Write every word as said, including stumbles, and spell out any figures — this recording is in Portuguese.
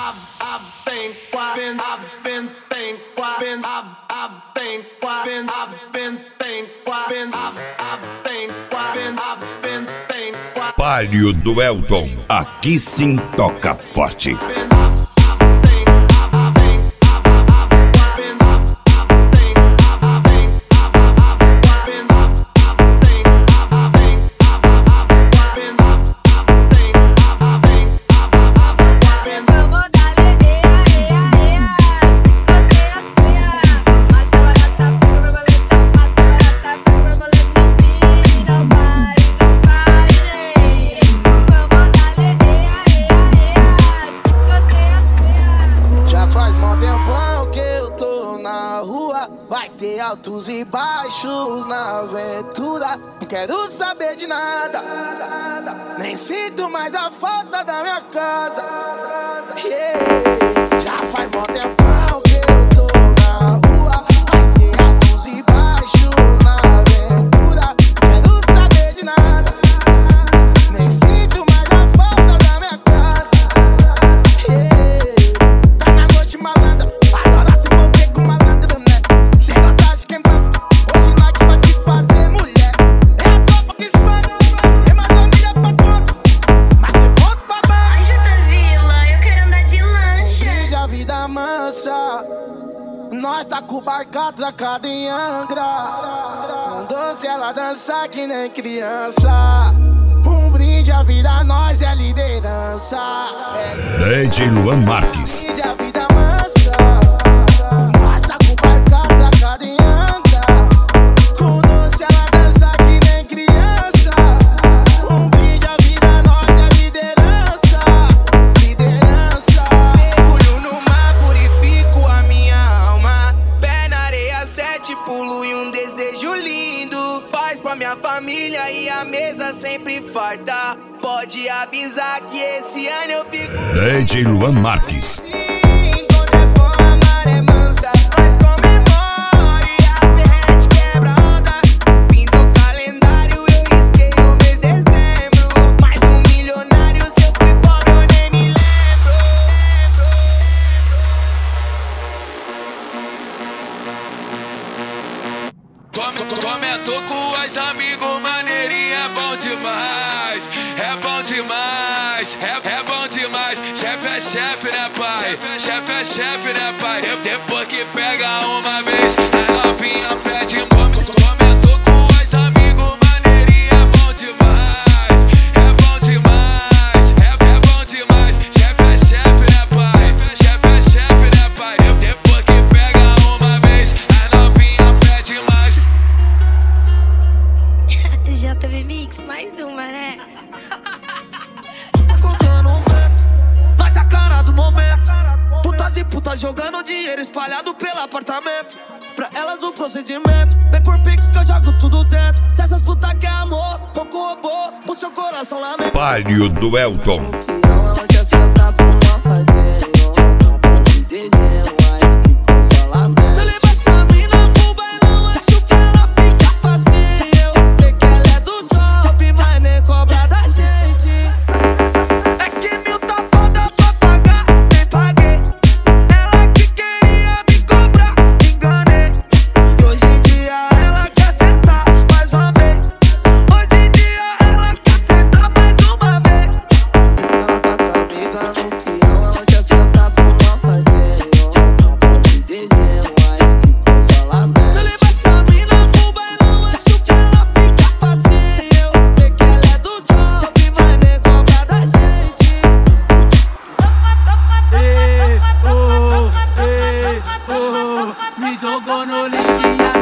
Palio do Elton, aqui sim toca forte. Vai ter altos e baixos na aventura. Não quero saber de nada, nem sinto mais a falta da minha casa. Yeah. Já faz mó tempão que eu tô na rua. Vai ter altos e baixos na aventura. Não quero saber de nada, nem sinto mais a falta da minha casa. Yeah. Tá na noite malandra, adora se envolver com malandro, né? Cê gosta de quem bate, hoje lá que vai te fazer mulher. É a tropa que espanta, tem mais família pra conta, mas tem ponto pra banho. Ai, Jota Vila, eu quero andar de lancha. Brinde a vida mansa, nós tá com o barco atracado em Angra. Com doce ela dança que nem criança. Um brinde a vida, nós é liderança. É D J Luan Marques. brinde a vida mansa, nós tá com o barco atracado em Angra. Com doce ela dança que nem criança. Um brinde a vida, nós é liderança. Liderança. Mergulho no mar, purifico a minha alma. Pé na areia, sete pulo e um desejo lindo. Paz pra minha família e a mesa sempre farta. Pode avisar que esse ano eu fico. D J Luan Marques. Quando é bom, a maré mansa, nós comemora e a ferrete quebra onda. Pinto o calendário, eu risquei o mês de dezembro. Mais um milionário, se eu fui pobre eu nem me lembro. Come- Comentou com as amigos, maneirinha é bom demais. É bom demais, é, é bom demais. Chefe é chefe, né, pai? Chefe é chefe, né, pai? Depois que pega uma vez, a novinha pede come- Comentou com as amigos, maneirinha é bom demais. É bom demais, é, é bom demais. Chefe é chefe, né, pai? Chefe é chefe, né, pai? Depois que pega uma vez, a novinha pede mais. J V Mix, mais uma, né? Tá contando um vento, mas a cara do momento. Putas e putas jogando dinheiro espalhado pelo apartamento. Pra elas o procedimento, vem por pix que eu jogo tudo dentro. Se essas putas quer amor, ou com robô, o seu coração lamento. Palio do Elton. Ela quer sentar pra uma fazenda, de dezembro, mas que coisa lamento. Se eu levar essa mina pro bailão, acho que ela fica facinho. Sei que ela é do job, mas nem cobra da gente. É que mil tá foda pra pagar, nem paguei. Ela que queria me cobrar, me enganei. E hoje em dia ela quer sentar mais uma vez. Hoje em dia ela quer sentar mais uma vez. Ela tá com a amiga no peão, ela quer sentar pra uma fazenda. De dezembro, mas que coisa lamento. Se eu levar essa mina pro bailão, acho que ela fica facinho. Sei que ela é do job, mas nem cobra da gente. Ei, oh, ei, oh, me jogou no lixo e